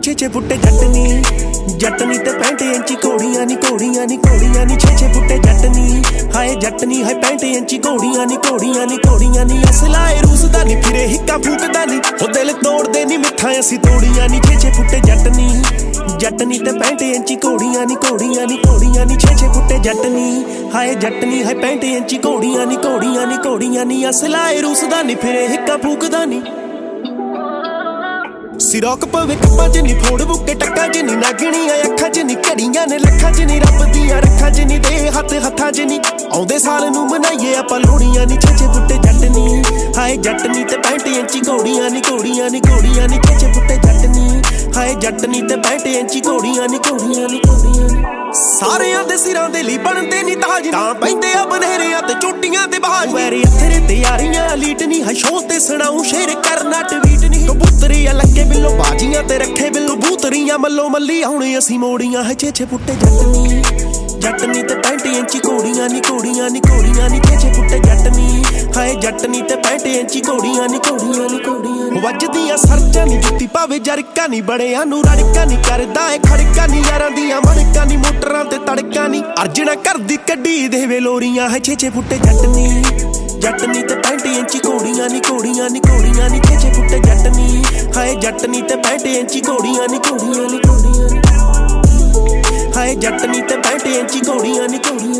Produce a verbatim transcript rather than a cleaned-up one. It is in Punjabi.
ਛੇ ਛੇ ਫੁੱਟੇ ਜੱਟ ਨੀ ਜੱਟ ਨੀ ਤੇ ਪੈਂਹਠ ਇੰਚੀ ਘੋੜੀਆਂ ਨੀ ਘੋੜੀਆਂ ਨੀ ਘੋੜੀਆਂ ਨੀ ਛੇ ਛੇ ਫੁੱਟੇ ਜੱਟ ਨੀ ਹਾਏ ਜੱਟ ਨੀ ਹਾਏ ਪੈਂਹਠ ਇੰਚੀ ਘੋੜੀਆਂ ਨੀ ਘੋੜੀਆਂ ਨੀ ਘੋੜੀਆਂ ਨੀ ਅਸਲਾ ਏ ਰੂਸਦਾ ਨੀ ਫਿਰੇ ਹਿੱਕਾ ਫੂਕਦਾ ਨੀ ਉਹ ਦਿਲ ਤੋੜਦੇ ਨੀ ਮਿੱਠਾ ਅਸੀਂ ਤੋੜੀਆਂ ਨੀ ਛੇ ਛੇ ਫੁੱਟੇ ਜੱਟ ਨੀ ਜੱਟ ਨੀ ਤੇ ਪੈਂਹਠ ਇੰਚੀ ਘੋੜੀਆਂ ਨੀ ਘੋੜੀਆਂ ਨੀ ਘੋੜੀਆਂ ਨੀ ਛੇ ਛੇ ਫੁੱਟੇ ਜੱਟ ਨੀ ਹਾਏ ਜੱਟ ਨੀ ਹਾਏ ਪੈਂਹਠ ਇੰਚੀ ਘੋੜੀਆਂ ਨੀ ਘੋੜੀਆਂ ਨੀ ਘੋੜੀਆਂ ਨੀ ਅਸਲਾ ਏ ਰੂਸਦਾ ਨੀ ਫਿਰੇ ਹਿੱਕਾ ਫੂਕਦਾ ਨੀ ਸਿਰੋਕ ਪਵੇ ਕੱਪਾਂ ਚ ਨੀ ਫੋੜ ਬੁੱਕੇ ਟੱਕਾਂ ਚ ਨੀ ਨਾਗਣੀਆਂ ਅੱਖਾਂ ਚ ਨੀ ਘੜੀਆਂ ਨੇ ਲੱਖਾਂ ਚ ਨੀ ਰੱਬ ਦੀਆਂ ਰੱਖਾਂ ਚ ਨੀ ਦੇ ਹੱਥ ਹੱਥਾਂ ਚ ਨੀ ਆਉਂਦੇ ਸਾਲ ਨੂੰ ਮਨਾਈਏ ਆਪਾਂ ਲੋਹੜੀਆਂ ਨੀ ਛੇ ਛੇ ਫੁੱਟੇ ਜੱਟ ਨੀ ਹਾਏ ਜੱਟ ਨੀ ਤੇ ਪੈਂਹਠ ਇੰਚੀ ਘੋੜੀਆਂ ਨੀ ਘੋੜੀਆਂ ਨੀ ਘੋੜੀਆਂ ਨੀ ਛੇ ਛੇ ਫੁੱਟੇ ਜੱਟ ਨੀ ਹਾਏ ਜੱਟ ਨੀ ਤੇ ਪੈਂਹਠ ਇੰਚੀ ਘੋੜੀਆਂ ਨੀ ਘੋੜੀਆਂ ਨੀ ਘੋੜੀਆਂ ਨੀ ਸਾਰਿਆਂ ਦੇ ਸਿਰਾਂ ਦੇ ਲਈ ਬਣਦੇ ਨੀ ਤਾਜ ਤਾਂ ਪੈਂਦੇ ਆ ਬਨੇਰਿਆਂ ਤੇ ਚੋਟੀਆਂ ਤੇ ਬਾਜ ਵੈਰੀ ਤੇਰੇ ਤੇ ਯਾਰੀਆਂ ਲੀਟ ਨੀ ਹਸ਼ੋਂ ਤੇ ਸੁਣਾਉ ਸ਼ੇਰ ਕਰਨਾ ਟਵੀਟ ਨੀ ਕਬੂਤਰੀ ਆ ਲੱਗੇ ਬਿੱਲੋ ਬਾਜੀਆਂ ਤੇ ਰੱਖੇ ਬਿੱਲੋ ਬੂਤਰੀਆਂ ਮੱਲੋ ਮੱਲੀ ਹੁਣ ਅਸੀਂ ਮੋੜੀਆਂ ਹੈ ਛੇ ਛੇ ਫੁੱਟੇ ਜੱਟ ਨੀ ਜੱਟ ਨੀ ਤੇ ਪੈਂਹਠ ਇੰਚੀ ਘੋੜੀਆਂ ਨੀ ਘੋੜੀਆਂ ਨੀ ਘੋੜੀਆਂ ਨੀ ਛੇ ਛੇ ਫੁੱਟੇ ਜੱਟ ਨੀ ਹਾਏ ਜੱਟ ਨੀ ਤੇ ਪੈਂਹਠ ਇੰਚੀ ਘੋੜੀਆਂ ਨੀ ਘੋੜੀਆਂ ਨੀ ਘੋੜੀਆਂ ਵੱਜਦੀਆਂ ਸਰਜਾਂ ਨੀ ਜੁੱਤੀ ਪਾਵੇ ਜਰਕਾ ਨੀ ਬੜਿਆਂ ਨੂੰ ਰੜਕਾ ਨੀ ਕਰਦਾ ਏ ਖੜਕਾ ਨੀ ਯਾਰਾਂ ਦੀਆਂ ਮਣਕਾਂ ਨੀ ਮੋਟਰਾਂ ਤੇ ਤੜਕਾ ਨੀ ਅਰਜਣਾ ਕਰਦੀ ਕੱਢੀ ਦੇਵੇ ਲੋਰੀਆਂ ਹੈ ਛੇ ਛੇ ਫੁੱਟੇ ਜੱਟ ਨੀ ਜੱਟ ਨੀ ਤੇ ਪੈਂਹਠ ਇੰਚੀ ਘੋੜੀਆਂ ਨੀ ਘੋੜੀਆਂ ਨੀ ਘੋੜੀਆਂ ਨੀ ਛੇ ਛੇ ਫੁੱਟੇ ਜੱਟ ਨੀ ਹਾਏ ਜੱਟ ਨੀ ਤੇ ਪੈਂਹਠ ਇੰਚੀ ਘੋੜੀਆਂ ਨੀ ਘੋੜੀਆਂ ਨੀ ਘੋੜੀਆਂ ਨੀ ਹਾਏ ਜੱਟ ਨੀ ਤੇ ਪੈਂਹਠ ਇੰਚੀ ਘੋੜੀਆਂ ਨੀ ਘੋੜੀਆਂ